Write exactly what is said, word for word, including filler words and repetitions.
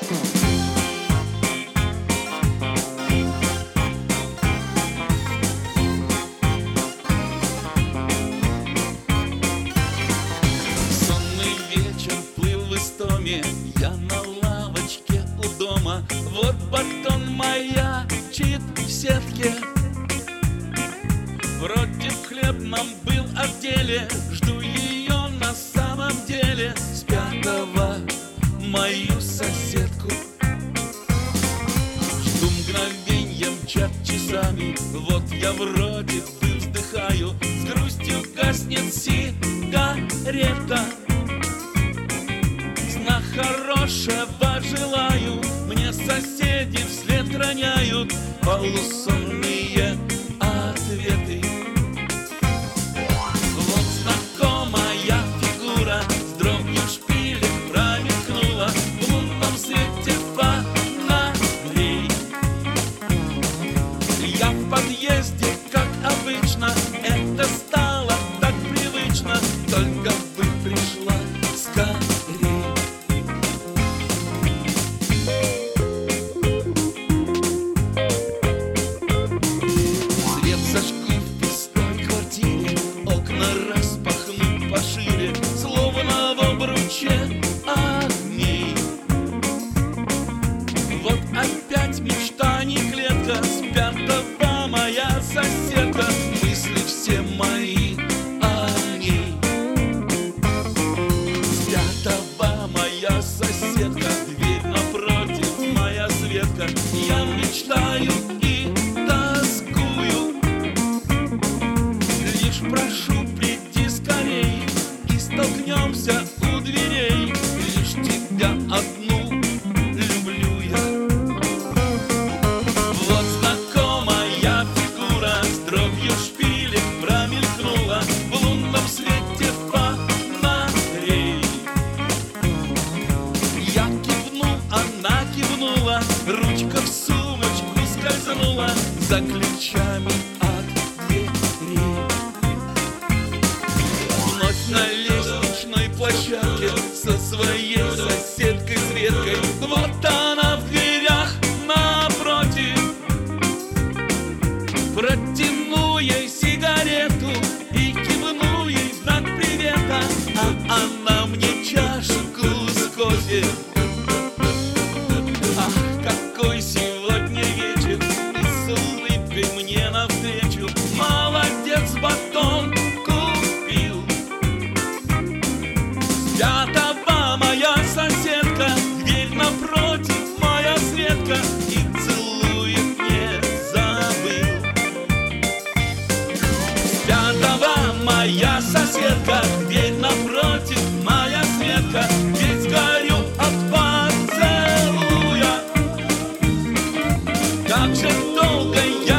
Сонный вечер плыл в истоме, я на лавочке у дома. Вот батон маячит в сетке, вроде в хлебном был отделе. Жду ее на самом деле, с пятого мою соседку. Жду мгновенья, мчат часами, вот я вроде бы вздыхаю. С грустью гаснет сигарета. Сна хорошего желаю, мне соседи вслед роняют полусонные ответы. Вот знакомая фигура с дробью шпилек промелькнула в лунном свете фонарей. Я в подъезде, как обычно, это стало так привычно, только бы пришла скорей. Свет зажгу в пустой квартире, окна распахну пошире, словно в обруче огней. Вот опять мечта не клетка, с пятого моя соседка, мысли все мои о ней. С пятого моя соседка, дверь напротив моя Светка. Я мечтаю и тоскую, лишь прошу, приди скорей, и столкнемся у дверей. Лишь тебя одну люблю я. Вот знакомая фигура с дробью шпилек промелькнула в лунном свете фонарей. Я кивнул, она кивнула, ручка в сумочку скользнула за ключами от дверей. Вновь на лестничной площадке со своей соседкой Светкой. Вот она в дверях напротив, протяну ей сигарету и кивну ей в знак привета, а она мне чашку с кофе. Ах, какой сегодня вечер, и с улыбкой мне навстречу. Молодец, батон купил. С пятого моя соседка, дверь напротив моя Светка, и целует не забыл. С пятого моя соседка, дверь напротив моя Светка, ведь сгорю от поцелуя. Как же долго я